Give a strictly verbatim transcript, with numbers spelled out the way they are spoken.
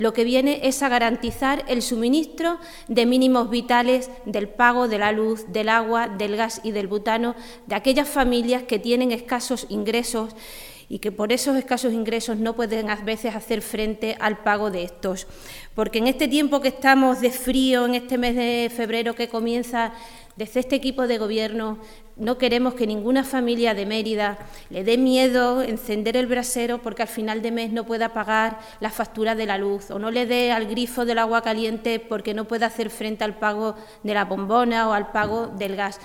lo que viene es a garantizar el suministro de mínimos vitales del pago de la luz, del agua, del gas y del butano de aquellas familias que tienen escasos ingresos y que por esos escasos ingresos no pueden a veces hacer frente al pago de estos. Porque en este tiempo que estamos de frío, en este mes de febrero que comienza, desde este equipo de Gobierno no queremos que ninguna familia de Mérida le dé miedo encender el brasero porque al final de mes no pueda pagar la factura de la luz, o no le dé al grifo del agua caliente porque no pueda hacer frente al pago de la bombona o al pago del gas.